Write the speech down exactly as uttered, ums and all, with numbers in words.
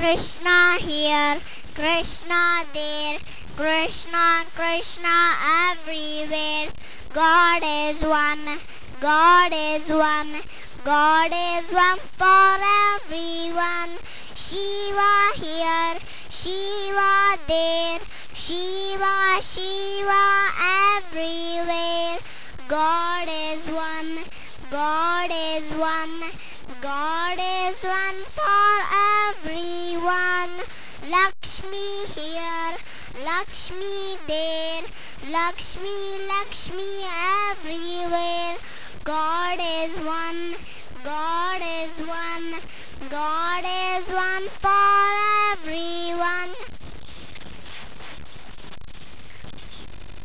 Krishna here, Krishna there, Krishna, Krishna everywhere. God is one, God is one, God is one for everyone. Shiva here, Shiva there, Shiva, Shiva everywhere. God is one, God is one, God is one for everyone. Lakshmi here, Lakshmi there, Lakshmi, Lakshmi everywhere. God is one, God is one, God is one